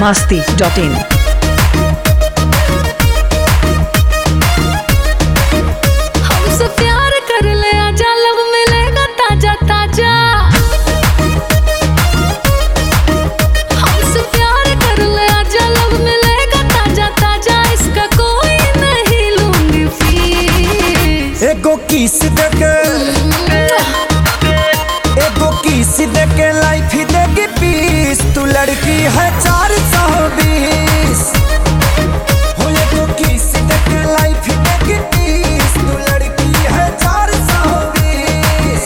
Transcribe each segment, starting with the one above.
biharmasti.in। हमसे प्यार कर ले आजा, लब मिलेगा ताजा ताजा। हमसे प्यार कर ले आजा, लब मिलेगा ताजा ताजा। इसका कोई नहीं लूंगी फीस। एगो किस देके लाइफ देगी पीस। तू लड़की है 420। हो एगो किस देके लाइफ देगी पीस। तू लड़की है 420।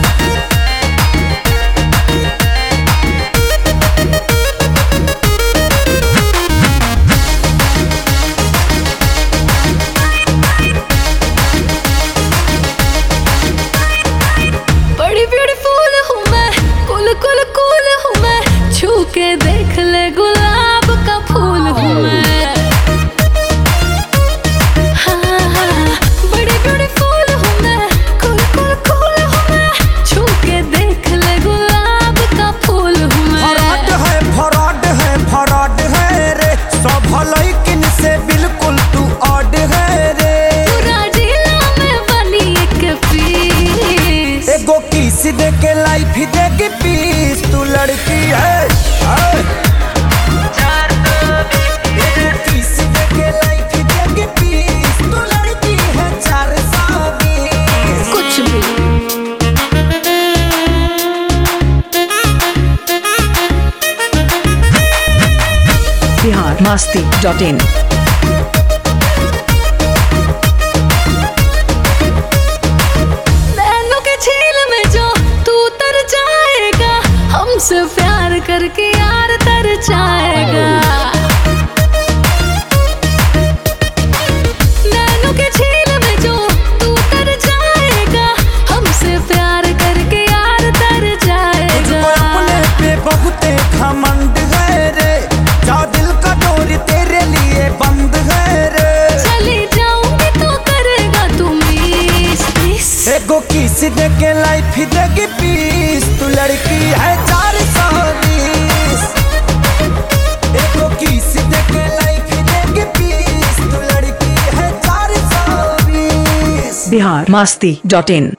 बड़ी ब्यूटीफुल हूँ मैं, कुल कुल कुल हूँ मैं। छू के देख ले, गुलाब का फूल हूँ मैं। हाँ हाँ, बड़ी ब्यूटीफुल हूँ मैं, कुल कुल कुल हूँ मैं। छू के देख ले, गुलाब का फूल हूँ मैं। फराड है रे, सब लेकिन से बिल्कुल तू ऑड है रे। पूरा जिला में बनी एक पीस। एगो किस देके लाइफ देगी पीस। तू लड़की है किस देके लाइफ देगी पीस। तू लड़की है 420। कुछ भी biharmasti.in। नैनों के झील में जो तू तर जाएगा, हमसे प्यार करके यार तर जाएगा। नैनों के झील में जो तू तर जाएगा, हमसे प्यार करके यार तर जाएगा। अपने पे बहुते घमंड है रे, जा दिल का डोर तेरे लिए बंद है रे। चली जाऊंगी तो करेगा तू मिस मिस। एगो किस देके लाइफ देगी पीस। तू लड़की है 420। एगो किस देके लाइफ देगी पीस। तू लड़की है 420। biharmasti.in।